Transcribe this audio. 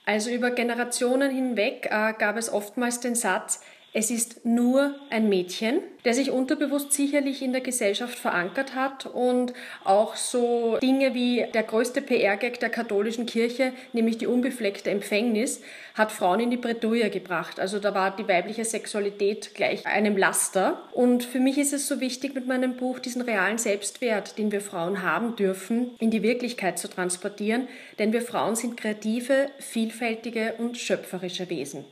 Also über Generationen hinweg gab es oftmals den Satz, es ist nur ein Mädchen, der sich unterbewusst sicherlich in der Gesellschaft verankert hat und auch so Dinge wie der größte PR-Gag der katholischen Kirche, nämlich die unbefleckte Empfängnis, hat Frauen in die Bredouille gebracht. Also da war die weibliche Sexualität gleich einem Laster. Und für mich ist es so wichtig, mit meinem Buch diesen realen Selbstwert, den wir Frauen haben dürfen, in die Wirklichkeit zu transportieren. Denn wir Frauen sind kreative, vielfältige und schöpferische Wesen.